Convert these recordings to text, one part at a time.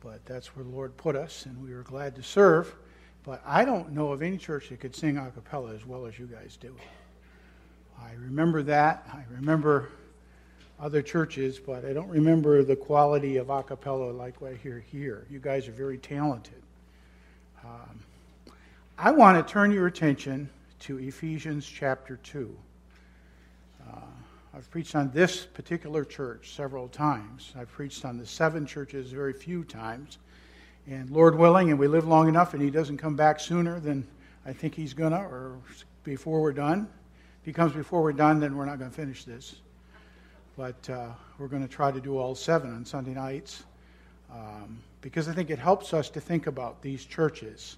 But that's where the Lord put us, and we were glad to serve. But I don't know of any church that could sing a cappella as well as you guys do. I remember that. I remember other churches, but I don't remember the quality of a cappella like what I hear here. You guys are very talented. I want to turn your attention to Ephesians chapter 2. I've preached on this particular church several times. I've preached on the 7 churches very few times. And Lord willing, and we live long enough and he doesn't come back sooner than I think he's going to, or before we're done. If he comes before we're done, then we're not going to finish this. But we're going to try to do all 7 on Sunday nights because I think it helps us to think about these churches.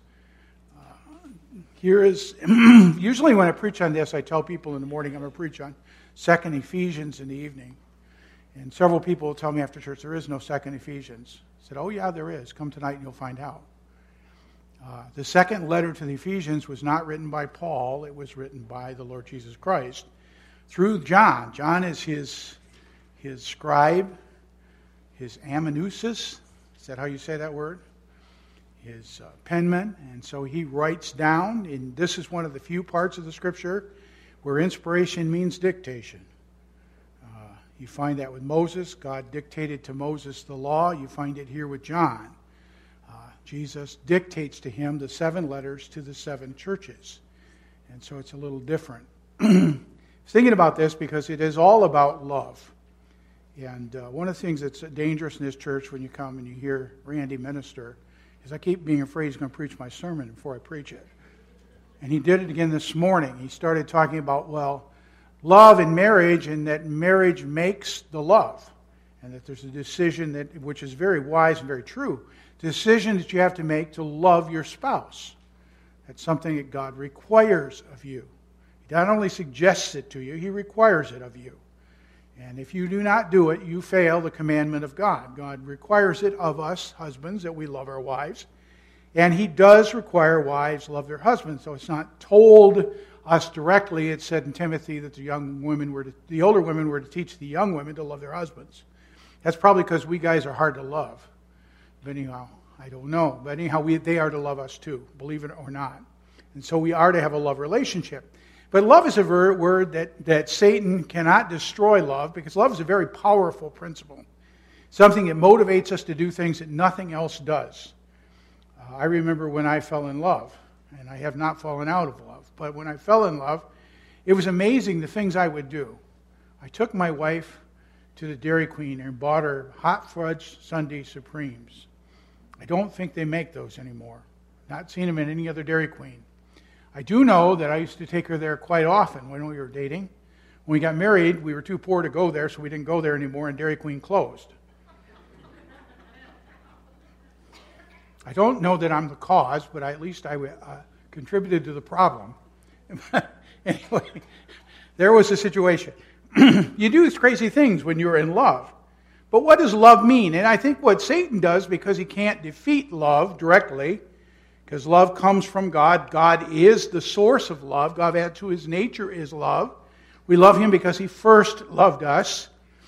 Here is, usually when I preach on this, I tell people in the morning I'm going to preach on 2nd Ephesians in the evening. And several people will tell me after church, there is no 2nd Ephesians. I said, oh yeah, there is. Come tonight and you'll find out. The second letter to the Ephesians was not written by Paul. It was written by the Lord Jesus Christ through John. John is his scribe, his amanuensis. Is that how you say that word? His penman. And so he writes down, and this is one of the few parts of the Scripture where inspiration means dictation. You find that with Moses. God dictated to Moses the law. You find it here with John. Jesus dictates to him the 7 letters to the 7 churches. And so it's a little different. I was thinking about this because it is all about love. And one of the things that's dangerous in this church when you come and you hear Randy minister is I keep being afraid he's going to preach my sermon before I preach it. And he did it again this morning. He started talking about, love in marriage, and that marriage makes the love. And that there's a decision which is very wise and very true. Decision that you have to make to love your spouse. That's something that God requires of you. He not only suggests it to you, he requires it of you. And if you do not do it, you fail the commandment of God. God requires it of us, husbands, that we love our wives. And he does require wives love their husbands. So it's not told us directly. It said in Timothy that the older women were to teach the young women to love their husbands. That's probably because we guys are hard to love. But anyhow, I don't know. But anyhow, they are to love us too, believe it or not. And so we are to have a love relationship. But love is a word that Satan cannot destroy love, because love is a very powerful principle. Something that motivates us to do things that nothing else does. I remember when I fell in love, and I have not fallen out of love. But when I fell in love, it was amazing the things I would do. I took my wife to the Dairy Queen and bought her hot fudge Sundae Supremes. I don't think they make those anymore. Not seen them in any other Dairy Queen. I do know that I used to take her there quite often when we were dating. When we got married, we were too poor to go there, so we didn't go there anymore, and Dairy Queen closed. I don't know that I'm the cause, but at least I contributed to the problem. Anyway, there was a situation. You do these crazy things when you're in love. But what does love mean? And I think what Satan does, because he can't defeat love directly, because love comes from God. God is the source of love. God, added to his nature, is love. We love him because he first loved us.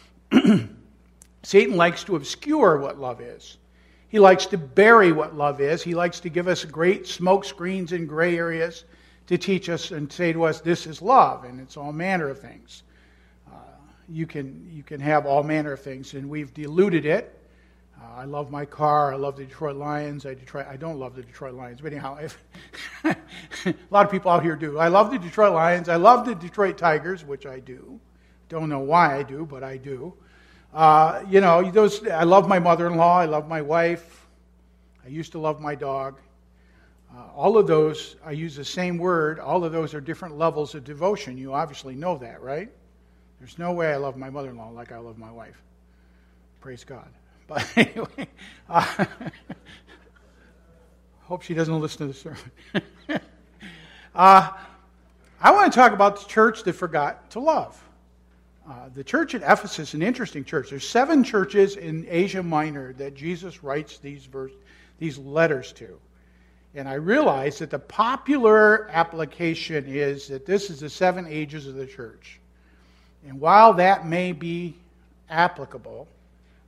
Satan likes to obscure what love is. He likes to bury what love is. He likes to give us great smoke screens and gray areas to teach us and say to us, this is love, and it's all manner of things. You can have all manner of things, and we've diluted it. I love my car. I love the Detroit Lions. I don't love the Detroit Lions, but anyhow, a lot of people out here do. I love the Detroit Lions. I love the Detroit Tigers, which I do. Don't know why I do, but I do. I love my mother-in-law. I love my wife. I used to love my dog. All of those, I use the same word. All of those are different levels of devotion. You obviously know that, right? There's no way I love my mother-in-law like I love my wife. Praise God. But anyway, hope she doesn't listen to the sermon. I want to talk about the church that forgot to love. The church at Ephesus is an interesting church. There's 7 churches in Asia Minor that Jesus writes these letters to. And I realize that the popular application is that this is the 7 ages of the church. And while that may be applicable,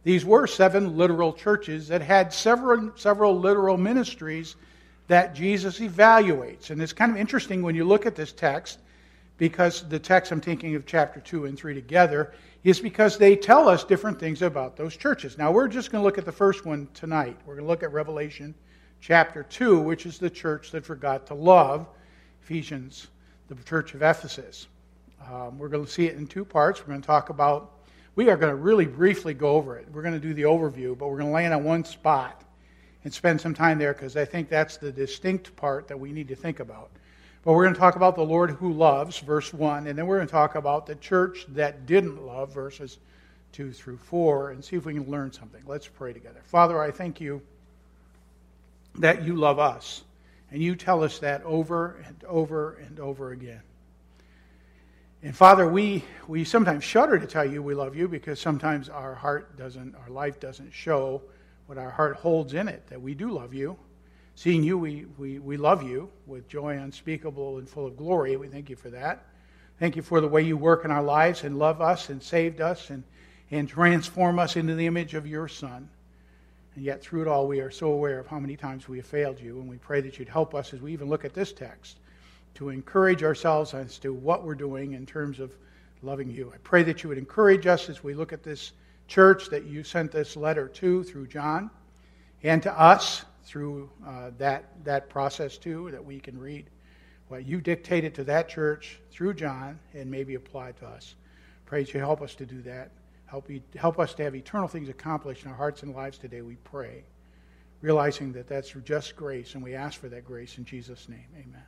These were 7 literal churches that had several literal ministries that Jesus evaluates. And it's kind of interesting when you look at this text, because the text I'm thinking of chapter 2 and 3 together, is because they tell us different things about those churches. Now we're just going to look at the first one tonight. We're going to look at Revelation chapter 2, which is the church that forgot to love, Ephesians, the church of Ephesus. We're going to see it in 2 parts. We're going to talk about, we are going to really briefly go over it. We're going to do the overview, but we're going to land on one spot and spend some time there because I think that's the distinct part that we need to think about. But we're going to talk about the Lord who loves, verse 1, and then we're going to talk about the church that didn't love, verses 2 through 4, and see if we can learn something. Let's pray together. Father, I thank you that you love us, and you tell us that over and over and over again. And Father, we sometimes shudder to tell you we love you because sometimes our life doesn't show what our heart holds in it, that we do love you. Seeing you, we love you with joy unspeakable and full of glory. We thank you for that. Thank you for the way you work in our lives and love us and saved us and transform us into the image of your Son. And yet through it all, we are so aware of how many times we have failed you. And we pray that you'd help us as we even look at this text to encourage ourselves as to what we're doing in terms of loving you. I pray that you would encourage us as we look at this church that you sent this letter to through John, and to us through that process too, that we can read what you dictated to that church through John and maybe apply to us. Pray that you help us to do that. Help us to have eternal things accomplished in our hearts and lives today, we pray, realizing that that's just grace, and we ask for that grace in Jesus' name. Amen.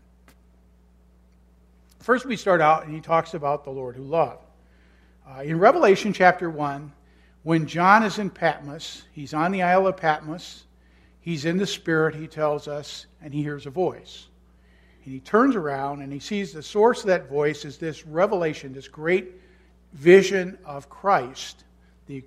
First we start out, and he talks about the Lord who loved. In Revelation chapter 1, when John is in Patmos, he's on the Isle of Patmos, he's in the Spirit, he tells us, and he hears a voice. And he turns around and he sees the source of that voice is this revelation, this great vision of Christ, the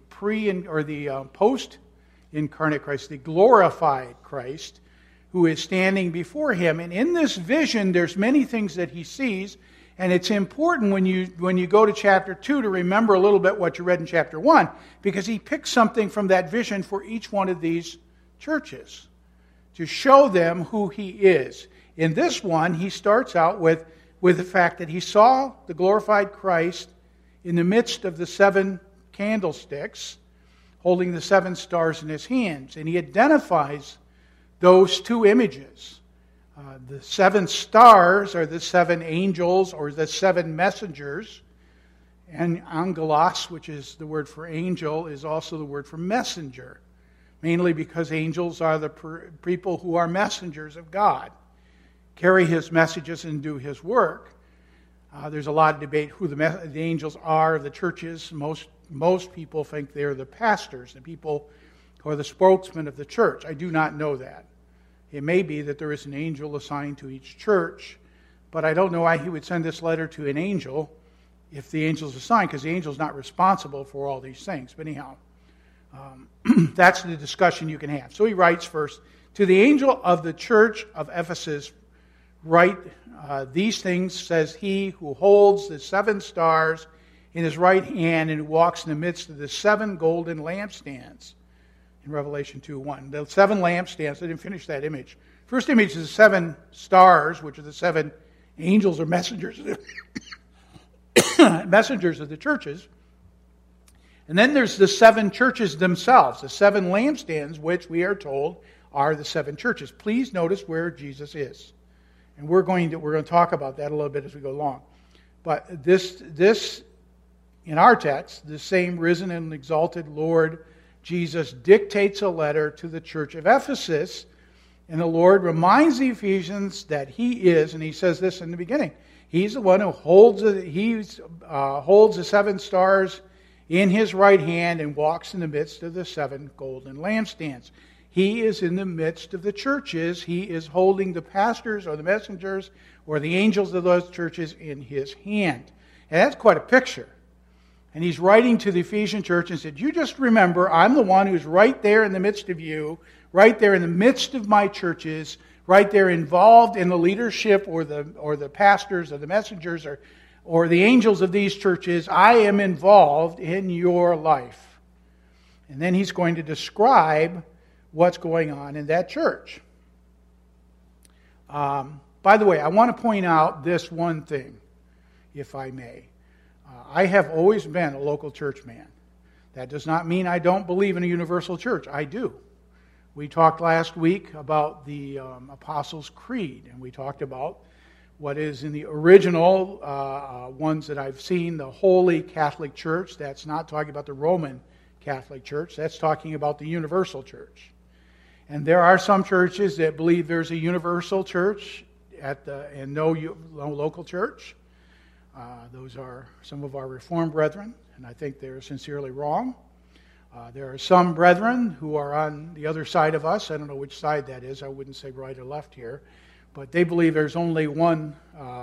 post-incarnate Christ, the glorified Christ, who is standing before him. And in this vision, there's many things that he sees, and it's important when you go to chapter 2 to remember a little bit what you read in chapter 1, because he picks something from that vision for each one of these churches to show them who he is. In this one, he starts out with the fact that he saw the glorified Christ in the midst of the 7 candlesticks, holding the 7 stars in his hands. And he identifies those 2 images. The 7 stars are the 7 angels or the 7 messengers. And angelos, which is the word for angel, is also the word for messenger. Mainly because angels are the people who are messengers of God, carry his messages and do his work. There's a lot of debate who the angels are of the churches. Most people think they're the pastors, the people who are the spokesmen of the church. I do not know that. It may be that there is an angel assigned to each church, but I don't know why he would send this letter to an angel if the angel's assigned, because the angel's not responsible for all these things. But anyhow, that's the discussion you can have. So he writes first, to the angel of the church of Ephesus, write these things, says he who holds the 7 stars in his right hand and who walks in the midst of the 7 golden lampstands. In Revelation 2:1. The 7 lampstands, I didn't finish that image. First image is the 7 stars, which are the 7 angels or messengers of the churches. And then there's the 7 churches themselves, the 7 lampstands, which we are told are the 7 churches. Please notice where Jesus is. And we're going to talk about that a little bit as we go along. But this in our text, the same risen and exalted Lord Jesus dictates a letter to the church of Ephesus, and the Lord reminds the Ephesians that he is, and he says this in the beginning, he's the one who holds the 7 stars in his right hand and walks in the midst of the 7 golden lampstands. He is in the midst of the churches. He is holding the pastors or the messengers or the angels of those churches in his hand. And that's quite a picture. And he's writing to the Ephesian church and said, you just remember, I'm the one who's right there in the midst of you, right there in the midst of my churches, right there involved in the leadership or the pastors or the messengers or the angels of these churches. I am involved in your life. And then he's going to describe what's going on in that church. By the way, I want to point out this one thing, if I may. I have always been a local church man. That does not mean I don't believe in a universal church. I do. We talked last week about the Apostles' Creed, and we talked about what is in the original ones that I've seen, the Holy Catholic Church. That's not talking about the Roman Catholic Church. That's talking about the universal church. And there are some churches that believe there's a universal church and no local church. Those are some of our Reformed brethren, and I think they're sincerely wrong. There are some brethren who are on the other side of us. I don't know which side that is. I wouldn't say right or left here. But they believe there's only one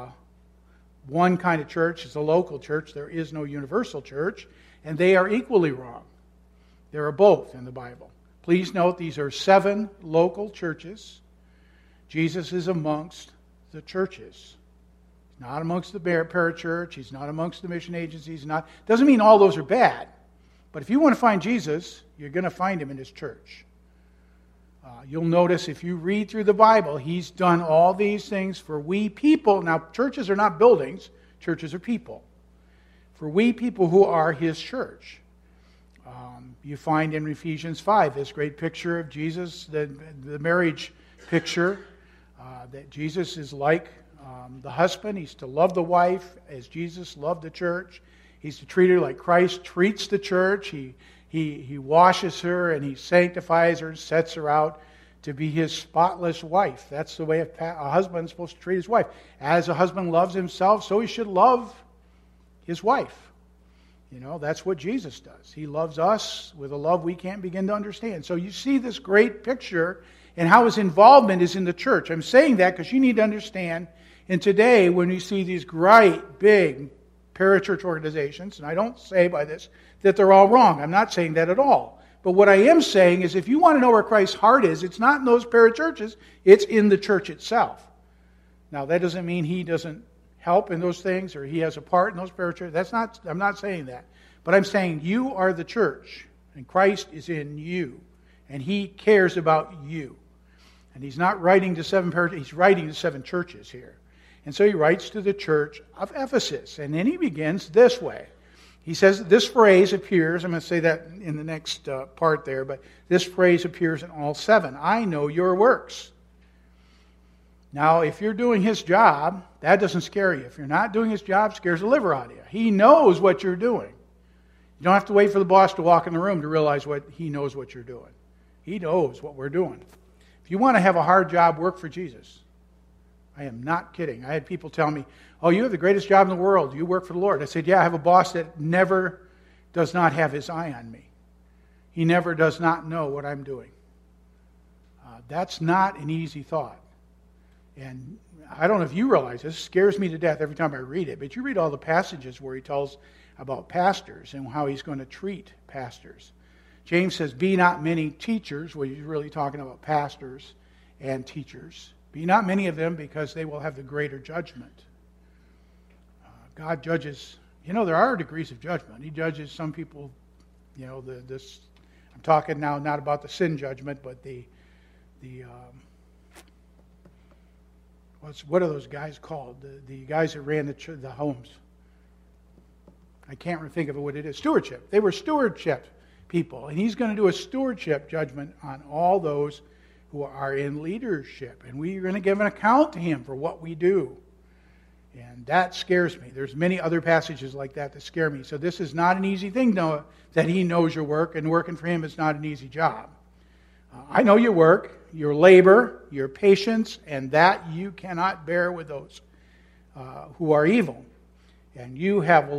kind of church. It's a local church. There is no universal church. And they are equally wrong. There are both in the Bible. Please note these are 7 local churches. Jesus is amongst the churches. He's not amongst the parachurch. He's not amongst the mission agencies. Doesn't mean all those are bad. But if you want to find Jesus, you're going to find him in his church. You'll notice if you read through the Bible, he's done all these things for we people. Now, churches are not buildings. Churches are people. For we people who are his church. You find in Ephesians 5 this great picture of Jesus, the marriage picture, that Jesus is like the husband. He's to love the wife as Jesus loved the church. He's to treat her like Christ treats the church. He washes her and he sanctifies her and sets her out to be his spotless wife. That's the way a husband is supposed to treat his wife. As a husband loves himself, so he should love his wife. You know, that's what Jesus does. He loves us with a love we can't begin to understand. So you see this great picture and how his involvement is in the church. I'm saying that because you need to understand, and today when you see these great, big parachurch organizations, and I don't say by this that they're all wrong. I'm not saying that at all. But what I am saying is if you want to know where Christ's heart is, it's not in those parachurches, it's in the church itself. Now, that doesn't mean he doesn't help in those things or he has a part in those parachurches. I'm not saying that. But I'm saying you are the church, and Christ is in you, and he cares about you. And he's not writing to 7 parachurches, he's writing to 7 churches here. And so he writes to the church of Ephesus. And then he begins this way. He says, this phrase appears, I'm going to say that in the next part there, but this phrase appears in all 7. I know your works. Now, if you're doing his job, that doesn't scare you. If you're not doing his job, it scares the liver out of you. He knows what you're doing. You don't have to wait for the boss to walk in the room to realize he knows what you're doing. He knows what we're doing. If you want to have a hard job, work for Jesus. I am not kidding. I had people tell me, oh, you have the greatest job in the world. You work for the Lord. I said, yeah, I have a boss that never does not have his eye on me. He never does not know what I'm doing. That's not an easy thought. And I don't know if you realize this. It scares me to death every time I read it. But you read all the passages where he tells about pastors and how he's going to treat pastors. James says, be not many teachers. Well, he's really talking about pastors and teachers. Be not many of them, because they will have the greater judgment. God judges, there are degrees of judgment. He judges some people, I'm talking now not about the sin judgment, but what are those guys called? The guys that ran the homes. I can't think of what it is. Stewardship. They were stewardship people. And he's going to do a stewardship judgment on all those who are in leadership. And we are going to give an account to him for what we do. And that scares me. There's many other passages like that scare me. So this is not an easy thing, Noah, that he knows your work, and working for him is not an easy job. I know your work, your labor, your patience, and that you cannot bear with those who are evil. And you have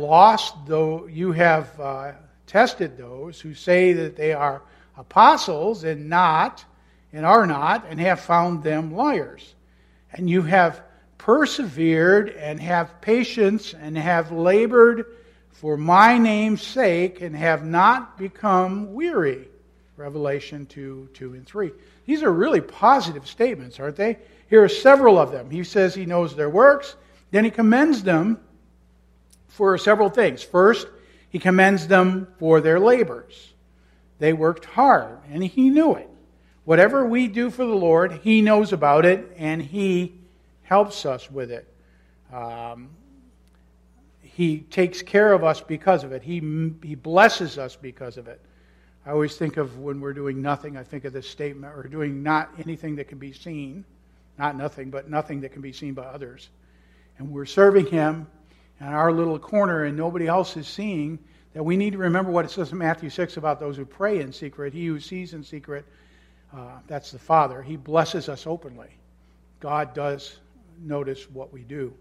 tested those who say that they are apostles and are not, and have found them liars. And you have persevered and have patience and have labored for my name's sake and have not become weary. Revelation 2:2-3. These are really positive statements, aren't they? Here are several of them. He says he knows their works. Then he commends them for several things. First, he commends them for their labors. They worked hard, and He knew it. Whatever we do for the Lord, He knows about it, and He helps us with it. He takes care of us because of it. He blesses us because of it. I always think of when we're doing nothing, I think of this statement, or doing not anything that can be seen. Not nothing, but nothing that can be seen by others. And we're serving Him in our little corner and nobody else is seeing, that we need to remember what it says in Matthew 6 about those who pray in secret. He who sees in secret, that's the Father. He blesses us openly. God does notice what we do.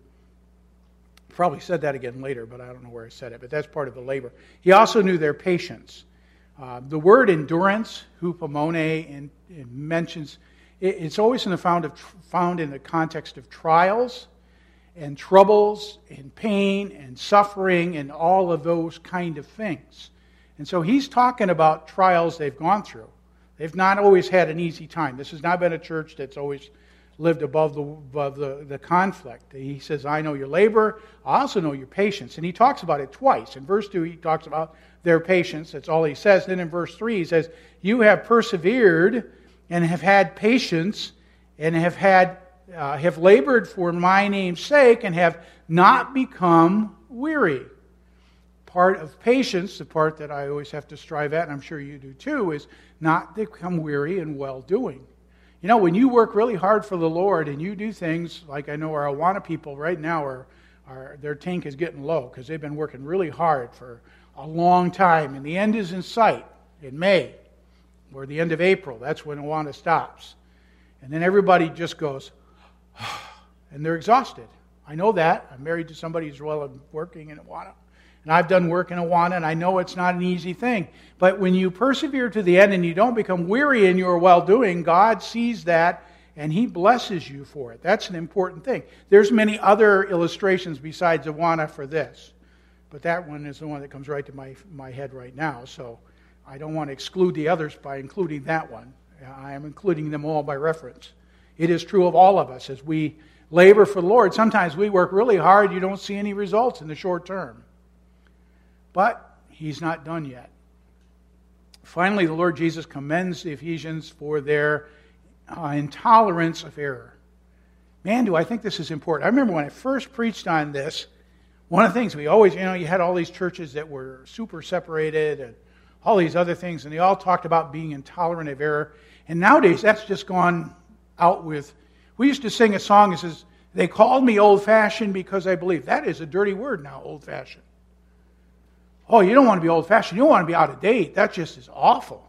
Probably said that again later, but I don't know where I said it. But that's part of the labor. He also knew their patience. The word endurance, hupomone, and mentions, it's always found in the context of trials and troubles and pain and suffering and all of those kind of things. And so he's talking about trials they've gone through. They've not always had an easy time. This has not been a church that's always lived above the conflict. He says, I know your labor, I also know your patience. And he talks about it twice. In verse 2, he talks about their patience. That's all he says. Then in verse 3, he says, you have persevered and have had patience and have labored for my name's sake and have not become weary. Part of patience, the part that I always have to strive at, and I'm sure you do too, is not to become weary in well-doing. You know, when you work really hard for the Lord and you do things like I know our Awana people right now, their tank is getting low because they've been working really hard for a long time, and the end is in sight in May or the end of April. That's when Awana stops. And then everybody just goes, and they're exhausted. I know that. I'm married to somebody who's working in Awana. And I've done work in Awana, and I know it's not an easy thing. But when you persevere to the end and you don't become weary in your well-doing, God sees that, and He blesses you for it. That's an important thing. There's many other illustrations besides Awana for this. But that one is the one that comes right to my head right now. So I don't want to exclude the others by including that one. I am including them all by reference. It is true of all of us. As we labor for the Lord, sometimes we work really hard. You don't see any results in the short term. But He's not done yet. Finally, the Lord Jesus commends the Ephesians for their intolerance of error. Man, do I think this is important. I remember when I first preached on this, one of the things we always, you had all these churches that were super separated and all these other things, and they all talked about being intolerant of error. And nowadays, that's just gone out with, we used to sing a song that says, they called me old-fashioned because I believe. That is a dirty word now, old-fashioned. Oh, you don't want to be old-fashioned. You don't want to be out of date. That just is awful.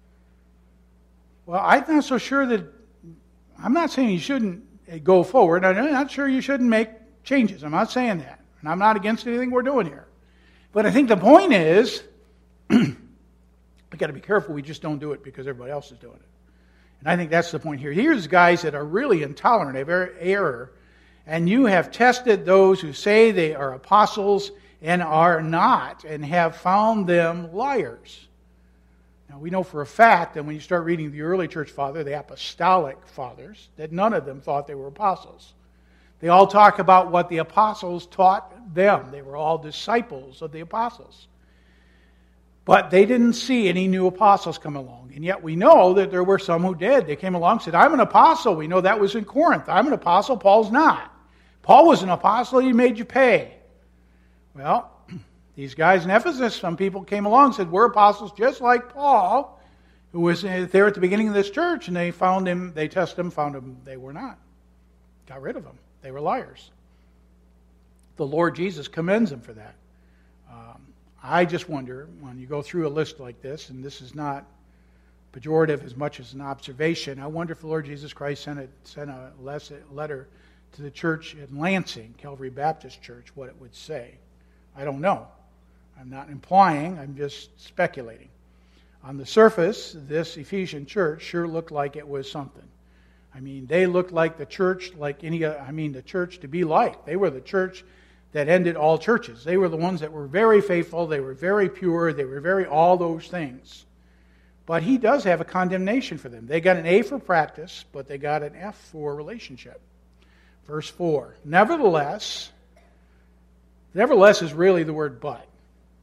Well, I'm not so sure that, I'm not saying you shouldn't go forward. I'm not sure you shouldn't make changes. I'm not saying that. And I'm not against anything we're doing here. But I think the point is, we've got to be careful we just don't do it because everybody else is doing it. And I think that's the point here. Here's guys that are really intolerant of error, and you have tested those who say they are apostles and are not, and have found them liars. Now, we know for a fact that when you start reading the early church father, the apostolic fathers, that none of them thought they were apostles. They all talk about what the apostles taught them. They were all disciples of the apostles. But they didn't see any new apostles come along. And yet we know that there were some who did. They came along and said, I'm an apostle. We know that was in Corinth. I'm an apostle. Paul's not. Paul was an apostle. He made you pay. Well, these guys in Ephesus, some people came along and said, we're apostles just like Paul, who was there at the beginning of this church, and they found him, they tested him, found him, they were not. Got rid of them. They were liars. The Lord Jesus commends them for that. I just wonder, when you go through a list like this, and this is not pejorative as much as an observation, I wonder if the Lord Jesus Christ sent a letter to the church in Lansing, Calvary Baptist Church, what it would say. I don't know. I'm not implying, I'm just speculating. On the surface, this Ephesian church sure looked like it was something. I mean, they looked like the church, the church to be like. They were the church that ended all churches. They were the ones that were very faithful, they were very pure, they were very all those things. But he does have a condemnation for them. They got an A for practice, but they got an F for relationship. Verse 4, nevertheless is really the word but.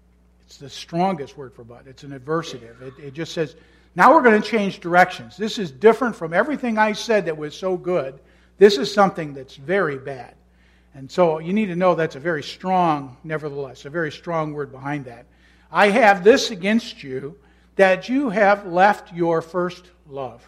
It's the strongest word for but. It's an adversative. It just says, now we're going to change directions. This is different from everything I said that was so good. This is something that's very bad. And so you need to know that's a very strong, nevertheless, a very strong word behind that. I have this against you, that you have left your first love.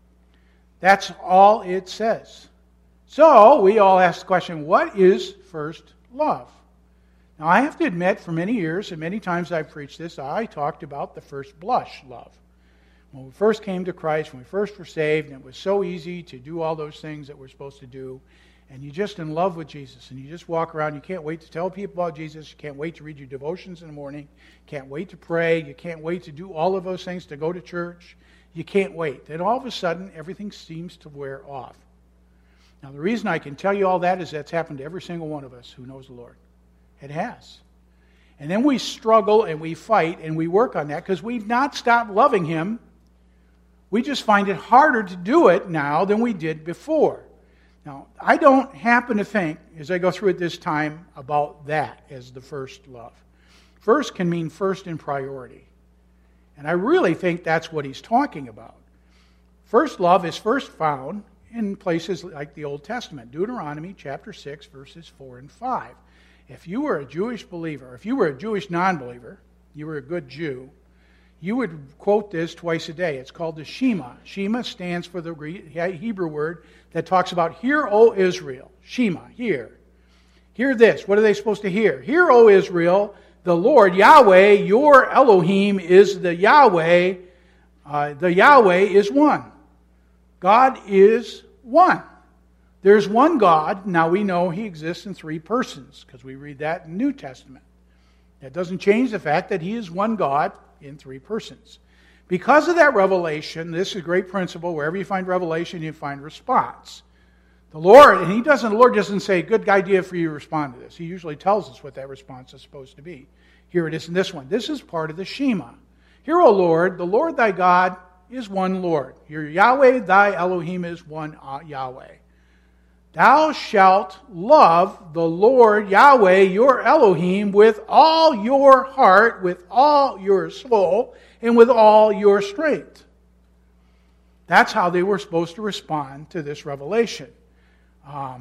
That's all it says. So we all ask the question, what is first love? Now I have to admit, for many years and many times I've preached this, I talked about the first blush love. When we first came to Christ, when we first were saved, and it was so easy to do all those things that we're supposed to do, and you're just in love with Jesus, and you just walk around, you can't wait to tell people about Jesus, you can't wait to read your devotions in the morning, can't wait to pray, you can't wait to do all of those things, to go to church, you can't wait. Then all of a sudden, everything seems to wear off. Now the reason I can tell you all that is that's happened to every single one of us who knows the Lord. It has. And then we struggle and we fight and we work on that because we've not stopped loving Him. We just find it harder to do it now than we did before. Now, I don't happen to think, as I go through it this time, about that as the first love. First can mean first in priority. And I really think that's what he's talking about. First love is first found in places like the Old Testament. Deuteronomy chapter 6, verses 4 and 5. If you were a Jewish believer, if you were a Jewish non-believer, you were a good Jew, you would quote this twice a day. It's called the Shema. Shema stands for the Hebrew word that talks about, hear, O Israel. Shema, hear. Hear this. What are they supposed to hear? Hear, O Israel, the Lord, Yahweh, your Elohim is the Yahweh. The Yahweh is one. God is one. There's one God. Now we know He exists in three persons because we read that in the New Testament. That doesn't change the fact that He is one God in three persons. Because of that revelation, this is a great principle. Wherever you find revelation, you find response. The Lord doesn't say, good idea for you to respond to this. He usually tells us what that response is supposed to be. Here it is in this one. This is part of the Shema. Hear, O Lord, the Lord thy God is one Lord. Hear, Yahweh thy Elohim is one Yahweh. Thou shalt love the Lord Yahweh your Elohim with all your heart, with all your soul, and with all your strength. That's how they were supposed to respond to this revelation. I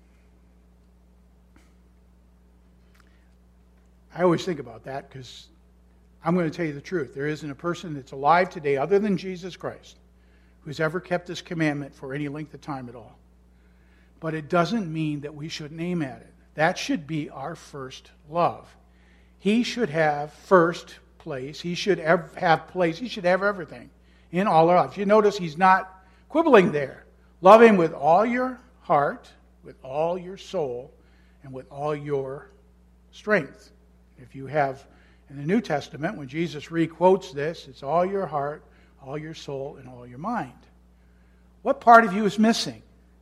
always think about that because I'm going to tell you the truth. There isn't a person that's alive today other than Jesus Christ who's ever kept this commandment for any length of time at all. But it doesn't mean that we shouldn't aim at it. That should be our first love. He should have first place. He should have place. He should have everything in all our lives. You notice he's not quibbling there. Love Him with all your heart, with all your soul, and with all your strength. If you have, in the New Testament, when Jesus re-quotes this, it's all your heart, all your soul, and all your mind. What part of you is missing?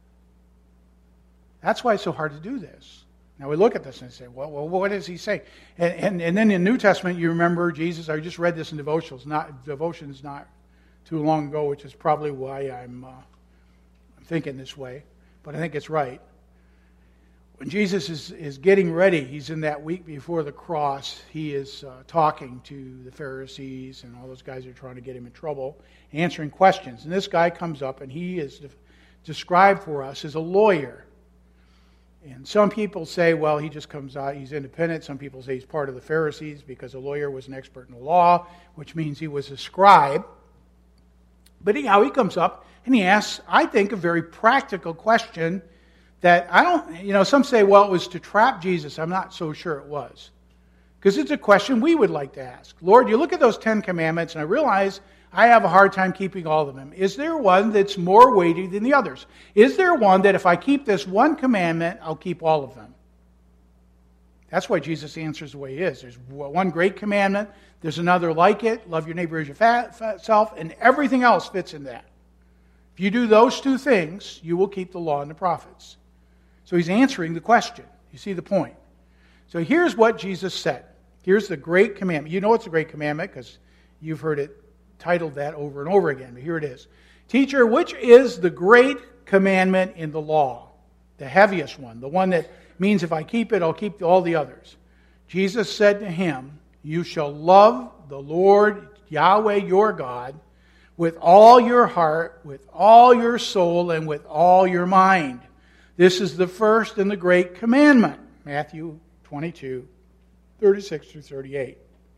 That's why it's so hard to do this. Now we look at this and say, well what does he say? And then in the New Testament, you remember Jesus, I just read this in devotions not too long ago, which is probably why I'm thinking this way, but I think it's right. When Jesus is getting ready, he's in that week before the cross, he is talking to the Pharisees and all those guys who are trying to get him in trouble, answering questions. And this guy comes up and he is described for us as a lawyer. And some people say, well, he just comes out, he's independent. Some people say he's part of the Pharisees because a lawyer was an expert in the law, which means he was a scribe. But anyhow, he comes up and he asks, I think, a very practical question that some say, well, it was to trap Jesus. I'm not so sure it was. Because it's a question we would like to ask. Lord, you look at those 10 commandments and I realize I have a hard time keeping all of them. Is there one that's more weighty than the others? Is there one that if I keep this one commandment, I'll keep all of them? That's why Jesus answers the way he is. There's one great commandment. There's another like it. Love your neighbor as yourself. And everything else fits in that. If you do those two things, you will keep the law and the prophets. So he's answering the question. You see the point. So here's what Jesus said. Here's the great commandment. You know it's a great commandment because you've heard it titled that over and over again. But here it is. Teacher, which is the great commandment in the law? The heaviest one. The one that means if I keep it, I'll keep all the others. Jesus said to him, You shall love the Lord Yahweh your God with all your heart, with all your soul, and with all your mind. This is the first and the great commandment. Matthew 22, 36 through 38.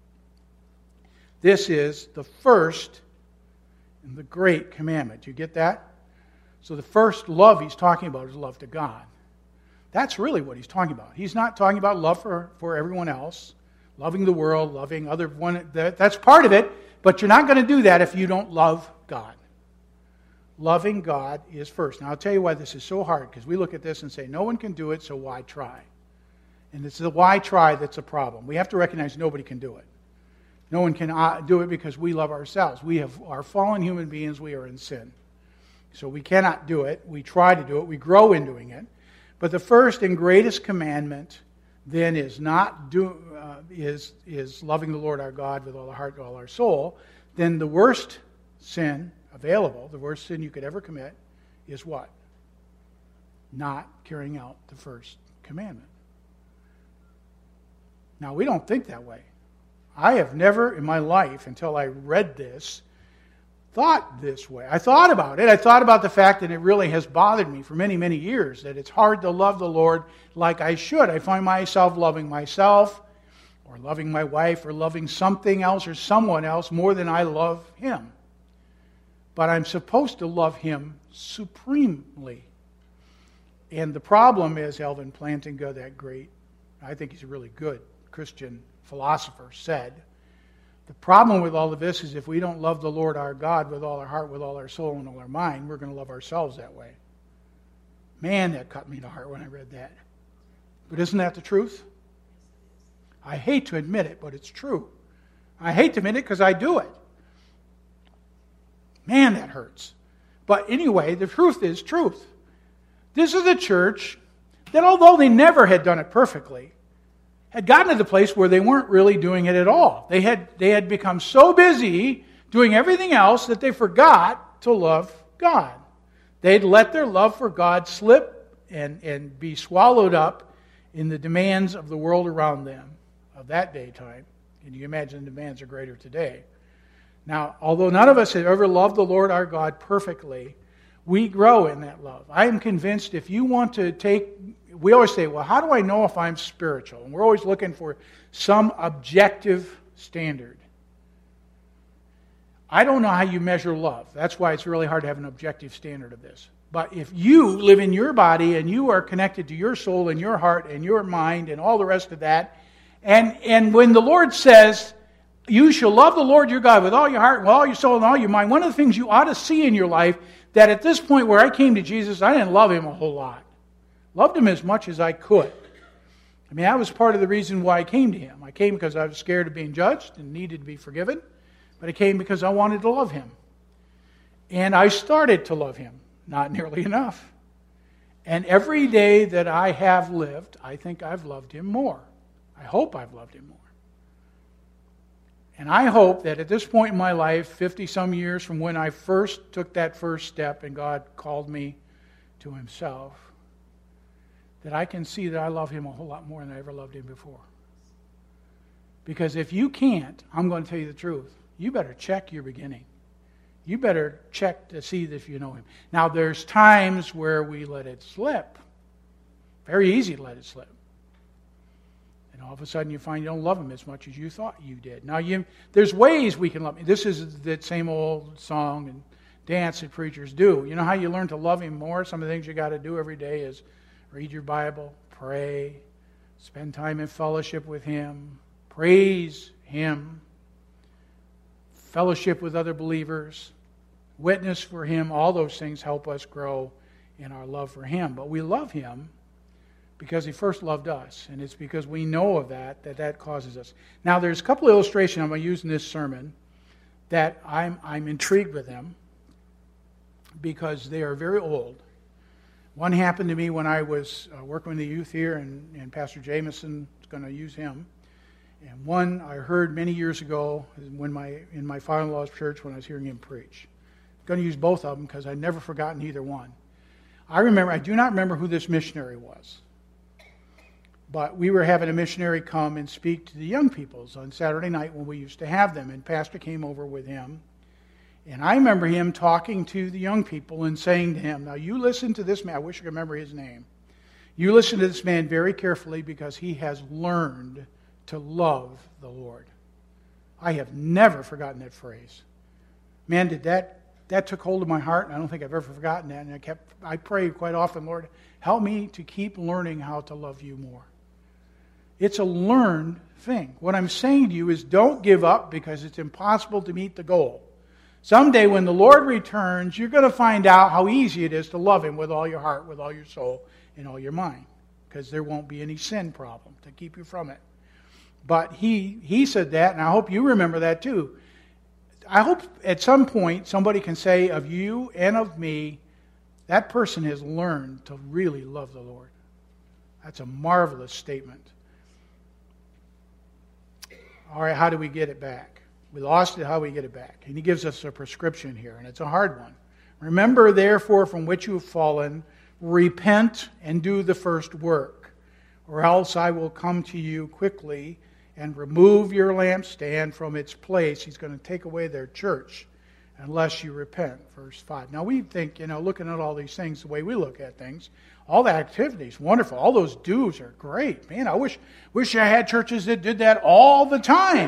This is the first and the great commandment. Do you get that? So the first love he's talking about is love to God. That's really what he's talking about. He's not talking about love for everyone else, loving the world, loving other one. That's part of it, but you're not going to do that if you don't love God. Loving God is first. Now I'll tell you why this is so hard, because we look at this and say, no one can do it, so why try? And it's the why try that's a problem. We have to recognize nobody can do it. No one can do it because we love ourselves. We are fallen human beings. We are in sin. So we cannot do it. We try to do it. We grow in doing it. But the first and greatest commandment then is is loving the Lord our God with all our heart and all our soul. Then the worst sin available, the worst sin you could ever commit, is what? Not carrying out the first commandment. Now, we don't think that way. I have never in my life, until I read this, thought this way. I thought about it. I thought about the fact that it really has bothered me for many, many years, that it's hard to love the Lord like I should. I find myself loving myself, or loving my wife, or loving something else or someone else more than I love Him. But I'm supposed to love Him supremely. And the problem is, Alvin Plantinga, that great, I think he's a really good Christian philosopher, said, the problem with all of this is if we don't love the Lord our God with all our heart, with all our soul, and all our mind, we're going to love ourselves that way. Man, that cut me to heart when I read that. But isn't that the truth? I hate to admit it, but it's true. I hate to admit it because I do it. Man, that hurts. But anyway, the truth is truth. This is a church that, although they never had done it perfectly, had gotten to the place where they weren't really doing it at all. They had become so busy doing everything else that they forgot to love God. They'd let their love for God slip and be swallowed up in the demands of the world around them of that daytime. And you imagine the demands are greater today. Now, although none of us have ever loved the Lord our God perfectly, we grow in that love. I am convinced if you want to we always say, well, how do I know if I'm spiritual? And we're always looking for some objective standard. I don't know how you measure love. That's why it's really hard to have an objective standard of this. But if you live in your body and you are connected to your soul and your heart and your mind and all the rest of that, and when the Lord says, you shall love the Lord your God with all your heart, with all your soul, and all your mind, one of the things you ought to see in your life, that at this point where I came to Jesus, I didn't love Him a whole lot. Loved Him as much as I could. I mean, that was part of the reason why I came to Him. I came because I was scared of being judged and needed to be forgiven. But I came because I wanted to love Him. And I started to love Him. Not nearly enough. And every day that I have lived, I think I've loved Him more. I hope I've loved Him more. And I hope that at this point in my life, 50-some years from when I first took that first step and God called me to Himself, that I can see that I love Him a whole lot more than I ever loved Him before. Because if you can't, I'm going to tell you the truth, you better check your beginning. You better check to see if you know Him. Now, there's times where we let it slip. Very easy to let it slip. And all of a sudden you find you don't love Him as much as you thought you did. Now, there's ways we can love Him. This is that same old song and dance that preachers do. You know how you learn to love Him more? Some of the things you got to do every day is read your Bible, pray, spend time in fellowship with Him, praise Him, fellowship with other believers, witness for Him. All those things help us grow in our love for Him. But we love Him because He first loved us. And it's because we know of that causes us. Now, there's a couple of illustrations I'm going to use in this sermon that I'm intrigued with them because they are very old. One happened to me when I was working with the youth here, and Pastor Jameson is going to use him. And one I heard many years ago in my father-in-law's church when I was hearing him preach. I'm going to use both of them because I've never forgotten either one. I do not remember who this missionary was. But we were having a missionary come and speak to the young peoples on Saturday night when we used to have them, and Pastor came over with him. And I remember him talking to the young people and saying to him, now you listen to this man. I wish I could remember his name. You listen to this man very carefully because he has learned to love the Lord. I have never forgotten that phrase. Man, did that took hold of my heart, and I don't think I've ever forgotten that. And I pray quite often, Lord, help me to keep learning how to love you more. It's a learned thing. What I'm saying to you is don't give up because it's impossible to meet the goal. Someday when the Lord returns, you're going to find out how easy it is to love Him with all your heart, with all your soul, and all your mind. Because there won't be any sin problem to keep you from it. But he said that, and I hope you remember that too. I hope at some point somebody can say of you and of me, that person has learned to really love the Lord. That's a marvelous statement. All right, how do we get it back? We lost it, how do we get it back? And he gives us a prescription here, and it's a hard one. Remember, therefore, from which you have fallen, repent and do the first work, or else I will come to you quickly and remove your lampstand from its place. He's going to take away their church unless you repent. Verse 5. Now we think, looking at all these things, the way we look at things, all the activities, wonderful. All those do's are great. Man, I wish I had churches that did that all the time.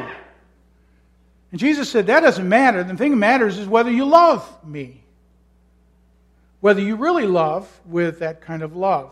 And Jesus said, that doesn't matter. The thing that matters is whether you love me. Whether you really love with that kind of love.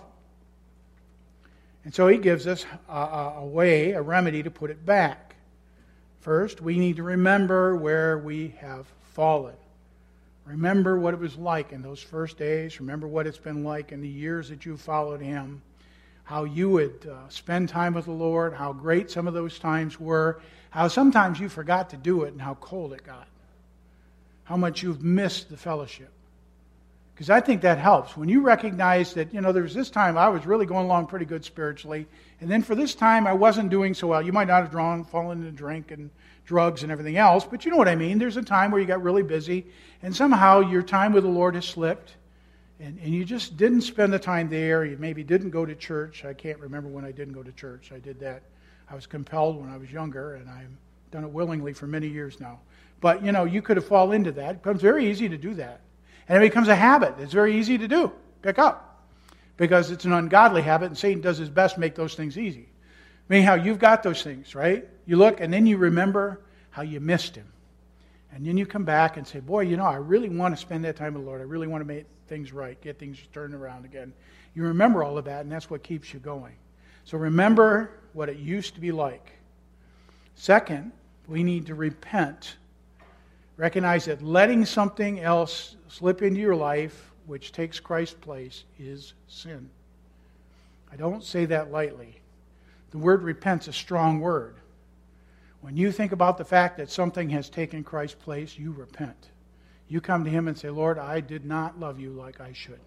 And so he gives us a remedy to put it back. First, we need to remember where we have fallen. Remember what it was like in those first days. Remember what it's been like in the years that you followed Him. How you would spend time with the Lord. How great some of those times were. How sometimes you forgot to do it and how cold it got. How much you've missed the fellowship. Because I think that helps. When you recognize that, there was this time I was really going along pretty good spiritually, and then for this time I wasn't doing so well. You might not have fallen into drink and drugs and everything else, but you know what I mean. There's a time where you got really busy, and somehow your time with the Lord has slipped, and you just didn't spend the time there. You maybe didn't go to church. I can't remember when I didn't go to church. I did that. I was compelled when I was younger, and I've done it willingly for many years now. But, you could have fallen into that. It becomes very easy to do that. And it becomes a habit. It's very easy to do, pick up. Because it's an ungodly habit, and Satan does his best to make those things easy. Anyhow, you've got those things, right? You look, and then you remember how you missed Him. And then you come back and say, boy, I really want to spend that time with the Lord. I really want to make things right, get things turned around again. You remember all of that, and that's what keeps you going. So remember what it used to be like. Second, we need to repent. Recognize that letting something else slip into your life, which takes Christ's place, is sin. I don't say that lightly. The word repent's a strong word. When you think about the fact that something has taken Christ's place, you repent. You come to Him and say, Lord, I did not love you like I should.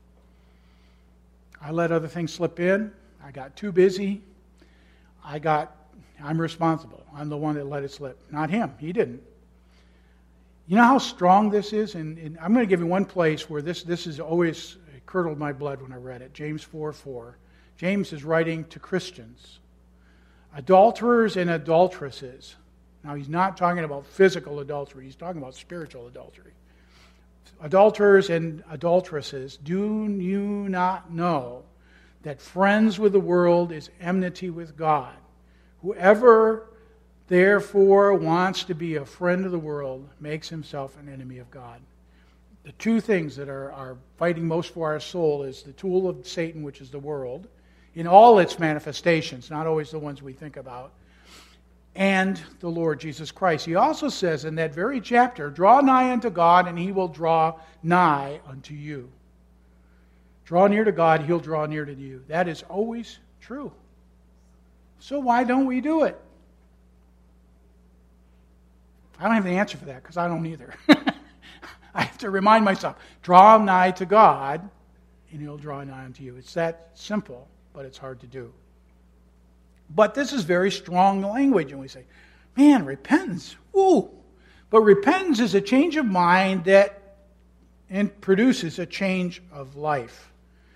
I let other things slip in. I got too busy. I'm responsible. I'm the one that let it slip. Not Him. He didn't. You know how strong this is? And I'm going to give you one place where this has always curdled my blood when I read it. James 4:4. James is writing to Christians. Adulterers and adulteresses. Now, he's not talking about physical adultery. He's talking about spiritual adultery. Adulterers and adulteresses, do you not know that friends with the world is enmity with God? Whoever therefore wants to be a friend of the world makes himself an enemy of God. The two things that are fighting most for our soul is the tool of Satan, which is the world, in all its manifestations, not always the ones we think about, and the Lord Jesus Christ. He also says in that very chapter, draw nigh unto God, and He will draw nigh unto you. Draw near to God, He'll draw near to you. That is always true. So why don't we do it? I don't have the answer for that because I don't either. I have to remind myself, draw nigh to God, and He'll draw nigh unto you. It's that simple, but it's hard to do. But this is very strong language, and we say, man, repentance, woo! But repentance is a change of mind that produces a change of life.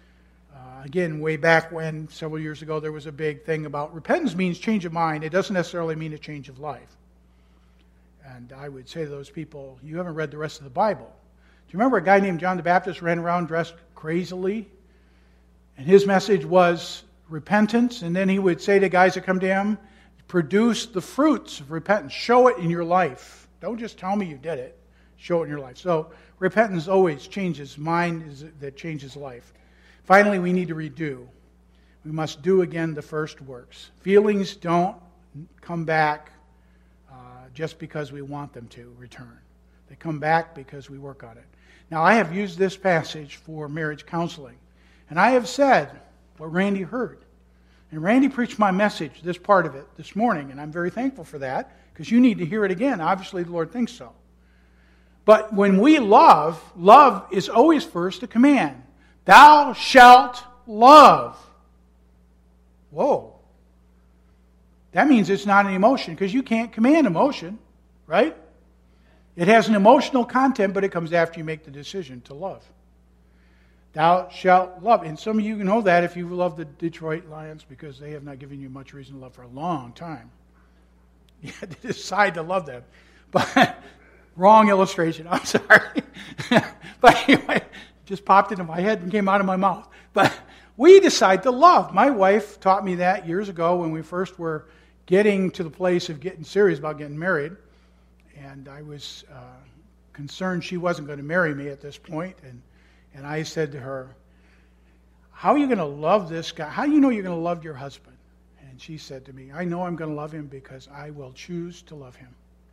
Again, way back when, several years ago, there was a big thing about repentance means change of mind. It doesn't necessarily mean a change of life. And I would say to those people, you haven't read the rest of the Bible. Do you remember a guy named John the Baptist ran around dressed crazily? And his message was repentance. And then he would say to guys that come to him, produce the fruits of repentance. Show it in your life. Don't just tell me you did it. Show it in your life. So repentance always changes mind that changes life. Finally, we need to redo. We must do again the first works. Feelings don't come back just because we want them to return. They come back because we work on it. Now, I have used this passage for marriage counseling. And I have said what Randy heard. And Randy preached my message, this part of it, this morning. And I'm very thankful for that, because you need to hear it again. Obviously, the Lord thinks so. But when we love, love is always first a command. Thou shalt love. Whoa. That means it's not an emotion, because you can't command emotion, right? It has an emotional content, but it comes after you make the decision to love. Thou shalt love. And some of you know that if you love the Detroit Lions, because they have not given you much reason to love for a long time. You had to decide to love them. But wrong illustration. I'm sorry. But anyway, just popped into my head and came out of my mouth. But we decide to love. My wife taught me that years ago when we first were getting to the place of getting serious about getting married. And I was concerned she wasn't going to marry me at this point. And I said to her, how are you going to love this guy? How do you know you're going to love your husband? And she said to me, I know I'm going to love him because I will choose to love him.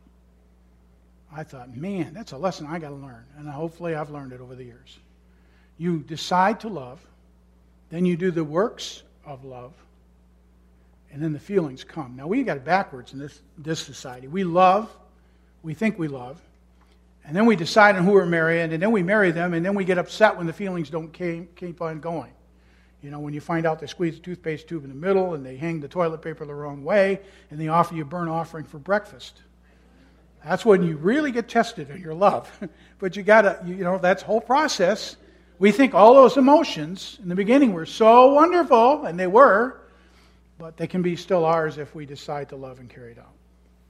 I thought, man, that's a lesson I got to learn. And hopefully I've learned it over the years. You decide to love, then you do the works of love, and then the feelings come. Now, we got it backwards in this society. We love, we think we love, and then we decide on who we're marrying, and then we marry them, and then we get upset when the feelings don't keep on going. You know, when you find out they squeeze the toothpaste tube in the middle, and they hang the toilet paper the wrong way, and they offer you a burnt offering for breakfast. That's when you really get tested in your love. But you gotta, that's the whole process. We think all those emotions in the beginning were so wonderful, and they were, but they can be still ours if we decide to love and carry it out.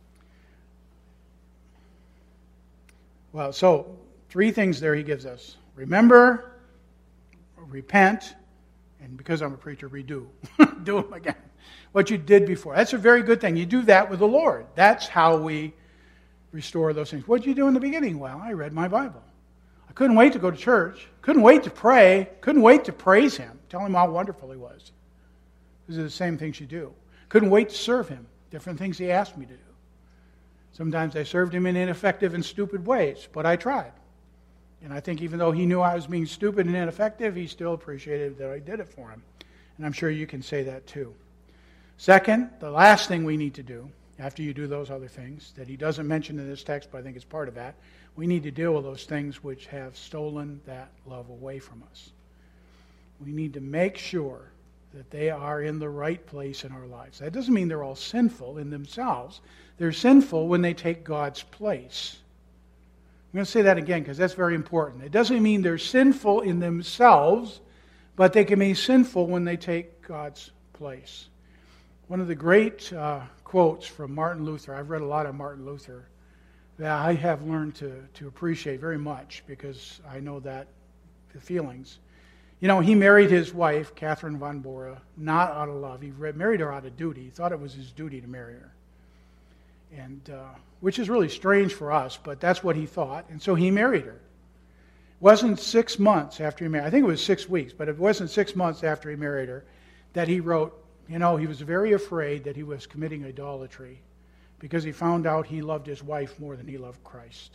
Well, so 3 things there he gives us. Remember, repent, and because I'm a preacher, redo. Do them again. What you did before. That's a very good thing. You do that with the Lord. That's how we restore those things. What did you do in the beginning? Well, I read my Bible. I couldn't wait to go to church. Couldn't wait to pray. Couldn't wait to praise Him. Tell Him how wonderful He was. These are the same things you do. Couldn't wait to serve Him. Different things He asked me to do. Sometimes I served Him in ineffective and stupid ways, but I tried. And I think even though He knew I was being stupid and ineffective, He still appreciated that I did it for Him. And I'm sure you can say that too. Second, the last thing we need to do, after you do those other things, that he doesn't mention in this text, but I think it's part of that, we need to deal with those things which have stolen that love away from us. We need to make sure that they are in the right place in our lives. That doesn't mean they're all sinful in themselves. They're sinful when they take God's place. I'm going to say that again because that's very important. It doesn't mean they're sinful in themselves, but they can be sinful when they take God's place. One of the great quotes from Martin Luther, I've read a lot of Martin Luther, that I have learned to appreciate very much because I know that the feelings. You know, he married his wife, Catherine von Bora, not out of love. He married her out of duty. He thought it was his duty to marry her. And which is really strange for us, but that's what he thought. And so he married her. It wasn't 6 months after he married her. I think it was 6 weeks, but it wasn't 6 months after he married her that he wrote, he was very afraid that he was committing idolatry because he found out he loved his wife more than he loved Christ.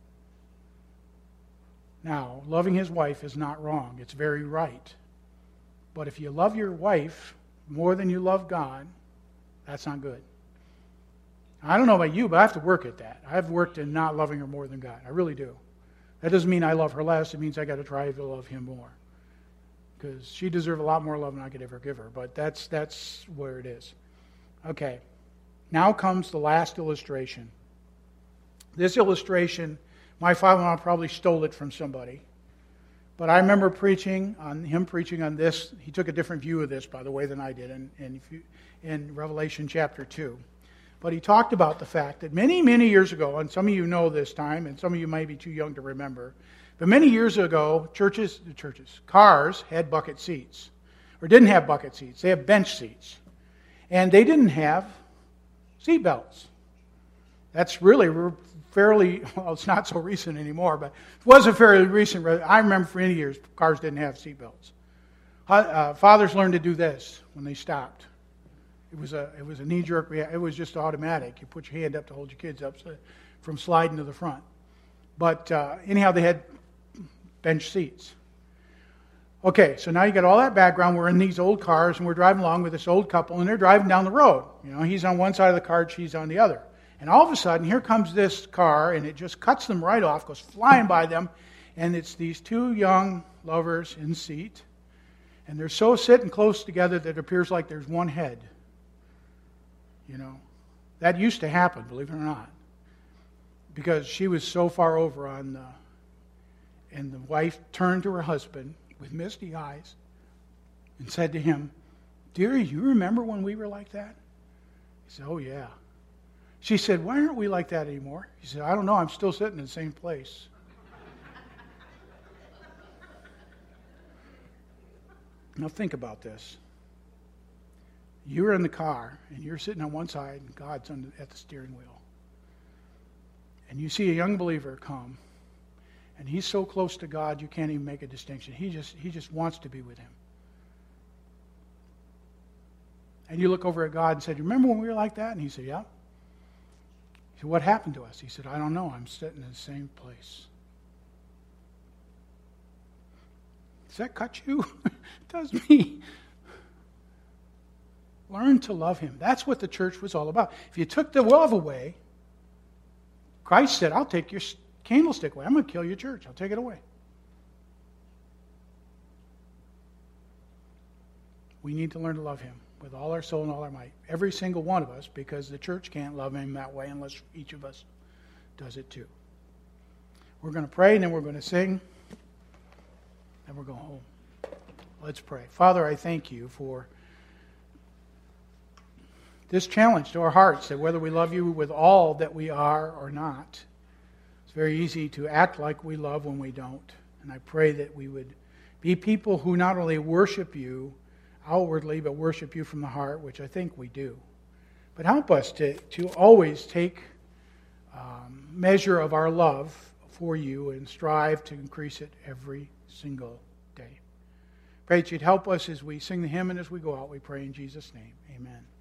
Now, loving his wife is not wrong. It's very right. But if you love your wife more than you love God, that's not good. I don't know about you, but I have to work at that. I've worked in not loving her more than God. I really do. That doesn't mean I love her less. It means I got to try to love him more. Because she deserves a lot more love than I could ever give her. But that's where it is. Okay. Now comes the last illustration. This illustration, my father-in-law probably stole it from somebody. But I remember preaching on this. He took a different view of this, by the way, than I did in Revelation chapter 2. But he talked about the fact that many, many years ago, and some of you know this time, and some of you may be too young to remember, but many years ago, cars had bucket seats, or didn't have bucket seats. They had bench seats. And they didn't have seat belts. That's really fairly, well, it's not so recent anymore, but it was a fairly recent. I remember for many years, cars didn't have seat belts. Fathers learned to do this when they stopped. It was a knee-jerk reaction. It was just automatic. You put your hand up to hold your kids up from sliding to the front. But anyhow, they had bench seats. Okay, so now you got all that background. We're in these old cars, and we're driving along with this old couple, and they're driving down the road. You know, he's on one side of the car, she's on the other. And all of a sudden, here comes this car, and it just cuts them right off, goes flying by them, and it's these two young lovers in seat, and they're so sitting close together that it appears like there's one head. You know, that used to happen, believe it or not, because she was so far over and the wife turned to her husband with misty eyes and said to him, "Dearie, you remember when we were like that?" He said, "Oh, yeah." She said, "Why aren't we like that anymore?" He said, "I don't know. I'm still sitting in the same place." Now think about this. You're in the car, and you're sitting on one side, and God's at the steering wheel. And you see a young believer come, and he's so close to God, you can't even make a distinction. He just wants to be with him. And you look over at God and said, "Remember when we were like that?" And he said, "Yeah." He said, "What happened to us?" He said, "I don't know. I'm sitting in the same place." Does that cut you? It does me. Learn to love him. That's what the church was all about. If you took the love away, Christ said, "I'll take your candlestick away. I'm going to kill your church. I'll take it away." We need to learn to love him with all our soul and all our might. Every single one of us, because the church can't love him that way unless each of us does it too. We're going to pray, and then we're going to sing, and we're going home. Let's pray. Father, I thank you for this challenge to our hearts, that whether we love you with all that we are or not, it's very easy to act like we love when we don't. And I pray that we would be people who not only worship you outwardly, but worship you from the heart, which I think we do. But help us to always take measure of our love for you and strive to increase it every single day. Pray that you'd help us as we sing the hymn and as we go out. We pray in Jesus' name. Amen.